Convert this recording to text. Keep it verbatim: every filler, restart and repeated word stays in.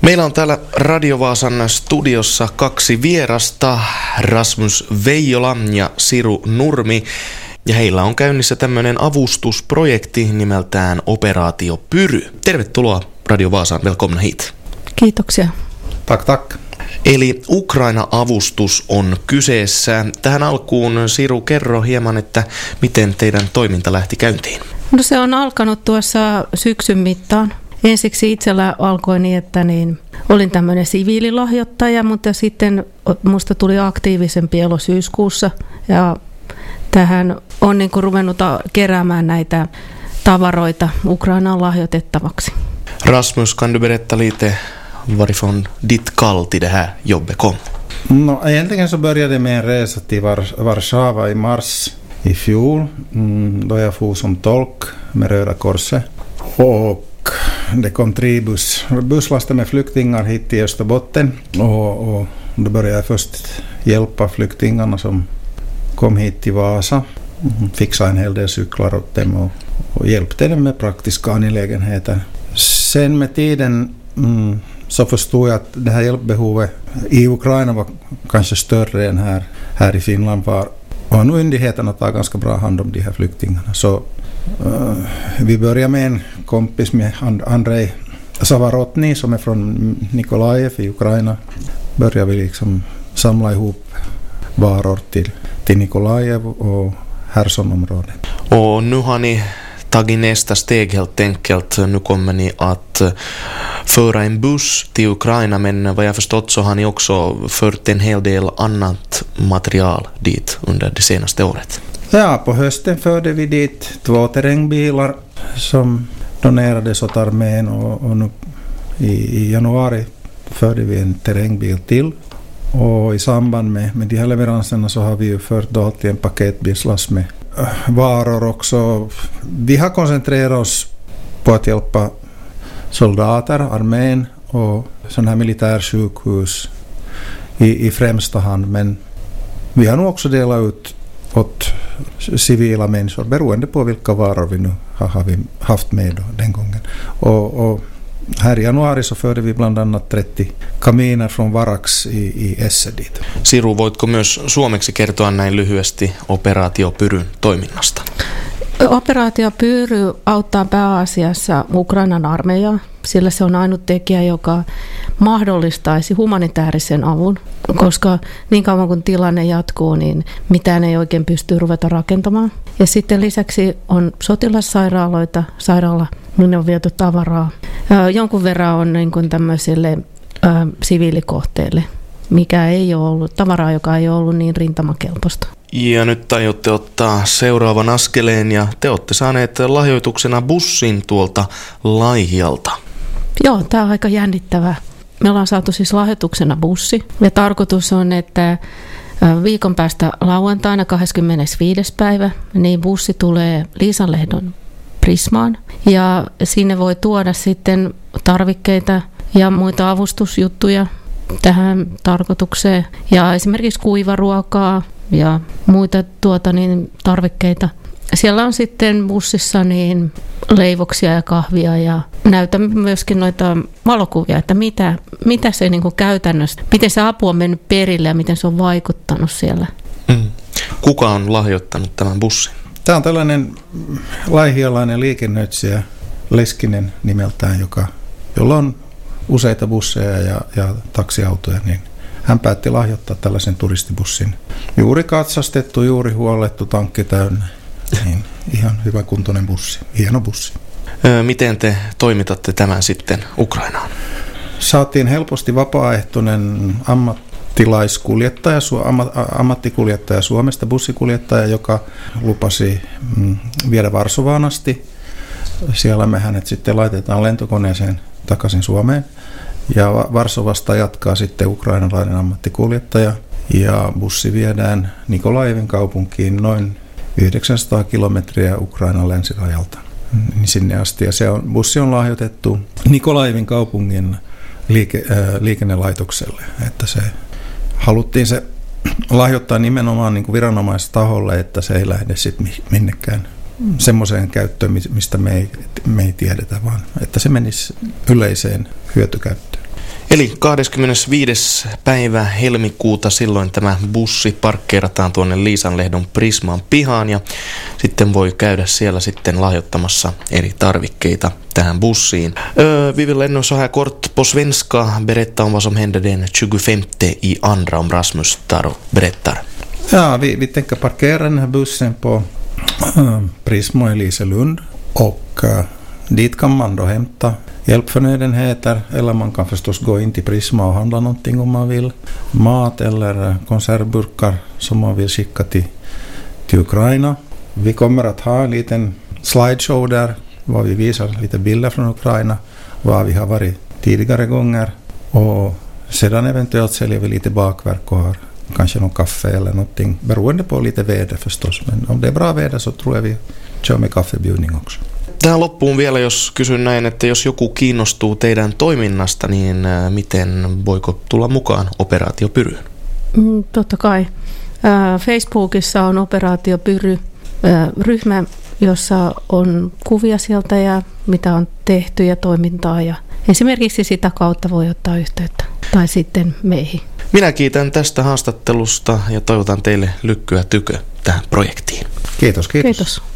Meillä on täällä Radio Vaasan studiossa kaksi vierasta, Rasmus Veijola ja Siru Nurmi. Ja heillä on käynnissä tämmöinen avustusprojekti nimeltään Operaatio Pyry. Tervetuloa Radio Vaasaan, välkomna hit. Kiitoksia. Tack, tack. Eli Ukraina-avustus on kyseessä. Tähän alkuun, Siru, kerro hieman, että miten teidän toiminta lähti käyntiin? No se on alkanut tuossa syksyn mittaan. Ensiksi itsellä alkoi niin, että niin, olin tämmöinen siviililahjoittaja, mutta sitten musta tuli aktiivisempi elo syyskuussa. Ja tähän on niin kuin ruvennut keräämään näitä tavaroita Ukrainaan lahjoitettavaksi. Rasmus, kan du berätta lite varifrån ditt kall till det här jobbet kom? No, egentligen så började med en resa till Vars- Warszawa i mars i fjol, mm, då jag for som tolk med Röda Korset. Och det kom tre buss, busslaster med flyktingar hit till Österbotten och, och då började jag först hjälpa flyktingarna som kom hit till Vasa. Fixade en hel del cyklar åt dem och, och hjälpte dem med praktiska angelägenheter. Sen med tiden mm, så förstod jag att det här hjälpbehovet i Ukraina var kanske större än här, här i Finland var. Och myndigheterna tar ganska bra hand om de här flyktingarna. Så uh, vi började med en kompis med Andrei Savarotny som är från Nikolajev i Ukraina. Började vi liksom samla ihop varor till, till Nikolajev och Hersonområdet. Och nu har ni tagit nästa steg helt enkelt. Nu kommer ni att föra en buss till Ukraina, men vad jag förstått så har ni också fört en hel del annat material dit under det senaste året. Ja, på hösten förde vi dit två terrängbilar som donerades åt armén och, och nu i, i januari förde vi en terrängbil till. Och i samband med, med de här leveranserna så har vi ju fört då alltid en paketbilslast med varor också. Vi har koncentrerat oss på att hjälpa soldater, armén och sådana här militärsjukhus i, i främsta hand. Men vi har nog också delat ut åt civila människor beroende på vilka varor vi nu har, har vi haft med då, den gången. Och, och här i januari så förde vi bland annat trettio kaminer från Varax i, i Esse dit. Siru, voitko myös suomeksi kertoa näin lyhyesti Operaatio Pyryn toiminnasta? Operaatio Pyry auttaa pääasiassa Ukrainan armeijaa, sillä se on ainut tekijä, joka mahdollistaisi humanitaarisen avun, koska niin kauan kun tilanne jatkuu, niin mitään ei oikein pysty ruveta rakentamaan. Ja sitten lisäksi on sotilassairaaloita, sairaala, minne on viety tavaraa. Jonkun verran on niin kuin tämmöisille ä, siviilikohteille, mikä ei ole ollut, tavaraa, joka ei ole ollut niin rintamakelpoista. Ja nyt aiotte ottaa seuraavan askeleen ja te olette saaneet lahjoituksena bussin tuolta Laihialta. Joo, tämä on aika jännittävää. Me ollaan saatu siis lahjoituksena bussi ja tarkoitus on, että viikon päästä lauantaina kahdeskymmenesviides päivä niin bussi tulee Liisanlehdon Prismaan ja sinne voi tuoda sitten tarvikkeita ja muita avustusjuttuja tähän tarkoitukseen ja esimerkiksi kuivaruokaa ja muita tuota, niin, tarvikkeita. Siellä on sitten bussissa niin, leivoksia ja kahvia ja näytämme myöskin noita valokuvia, että mitä, mitä se niin kuin käytännössä, miten se apu on mennyt perille ja miten se on vaikuttanut siellä. Mm. Kuka on lahjoittanut tämän bussin? Tämä on tällainen laihialainen liikennöitsijä, Leskinen nimeltään, joka, jolla on useita busseja ja, ja taksiautoja, niin hän päätti lahjoittaa tällaisen turistibussin. Juuri katsastettu, juuri huollettu, tankki täynnä. Niin, ihan hyväkuntoinen bussi, hieno bussi. Miten te toimitatte tämän sitten Ukrainaan? Saatiin helposti vapaaehtoinen ammattilaiskuljettaja, ammattikuljettaja Suomesta, bussikuljettaja, joka lupasi viedä Varsovaan asti. Siellä me hänet sitten laitetaan lentokoneeseen takaisin Suomeen. Ja Varsovasta jatkaa sitten ukrainalainen ammattikuljettaja ja bussi viedään Nikolajevin kaupunkiin noin yhdeksänsataa kilometriä Ukrainan länsirajalta niin sinne asti. Ja se on, bussi on lahjoitettu Nikolajevin kaupungin liike, äh, liikennelaitokselle, että se haluttiin se lahjoittaa nimenomaan niin kuin viranomaistaholle, että se ei lähde sitten minnekään semmoiseen käyttöön, mistä me ei, me ei tiedetä, vaan että se menisi yleiseen hyötykäyttöön. Eli kahdeskymmenesviides päivä helmikuuta silloin tämä bussi parkkeerataan tuonne Liisanlehdon Prismaan pihaan ja sitten voi käydä siellä sitten lahjoittamassa eri tarvikkeita tähän bussiin. Öö, vi vill ännu så här kort på svenska berätta om vad som hände den tjugofemte i andra om Rasmus tar och berättar. Ja, vi, vi tänker parkera den här bussen på äh, Prismo i Liselund och äh, dit kan man då hämta hjälpförnödenheter eller man kan förstås gå in till Prisma och handla någonting om man vill. Mat eller konservburkar som man vill skicka till, till Ukraina. Vi kommer att ha en liten slideshow där var vi visar lite bilder från Ukraina, var vi har varit tidigare gånger och sedan eventuellt säljer vi lite bakverk och har kanske någon kaffe eller någonting beroende på lite väder förstås, men om det är bra väder så tror jag vi kör med kaffebjudning också. Tähän loppuun vielä, jos kysyn näin, että jos joku kiinnostuu teidän toiminnasta, niin miten voiko tulla mukaan Operaatio Pyryyn? Mm, totta kai. Facebookissa on Operaatio Pyry ryhmä, jossa on kuvia sieltä ja mitä on tehty ja toimintaa. Ja esimerkiksi sitä kautta voi ottaa yhteyttä tai sitten meihin. Minä kiitän tästä haastattelusta ja toivotan teille lykkyä tykö tähän projektiin. Kiitos, kiitos. Kiitos.